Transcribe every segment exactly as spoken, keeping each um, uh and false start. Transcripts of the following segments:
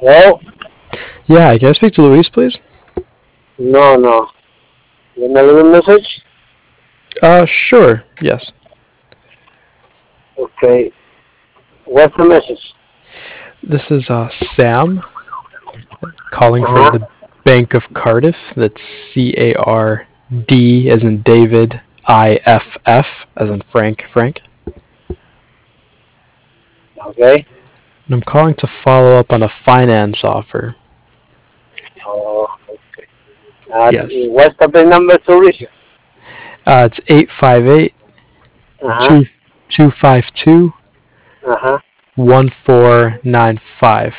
Well, Yeah, can I speak to Luis, please? no, no. You want to leave a message? Uh, sure. Yes. Okay. What's the message? This is uh, Sam calling from Uh-huh. the Bank of Cardiff. That's C A R D as in David, I F F as in Frank, Frank. Okay. And I'm calling to follow up on a finance offer. Oh, okay. Uh, Yes. what's the big number to reach you? Uh, it's eight five eight Uh-huh. two two five two Uh-huh. one four nine five.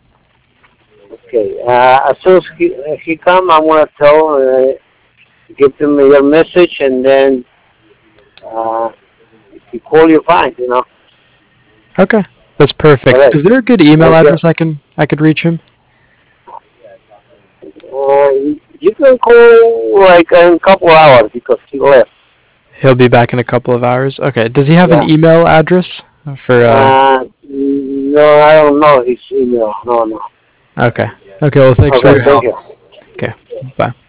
Okay. Uh, as soon as he, uh, he come, I'm going to tell, uh, give him your message, and then uh, if he call you, fine, you know. Okay. That's All perfect. right. Is there a good email Thank you. address I can I could reach him? Uh, you can call like in a couple hours because he left. He'll be back in a couple of hours. Okay. Does he have an Yeah. email address for uh Uh, no, I don't know his email. No, no. Okay. Okay, well thanks for Okay, your thank help. you. Okay. Bye.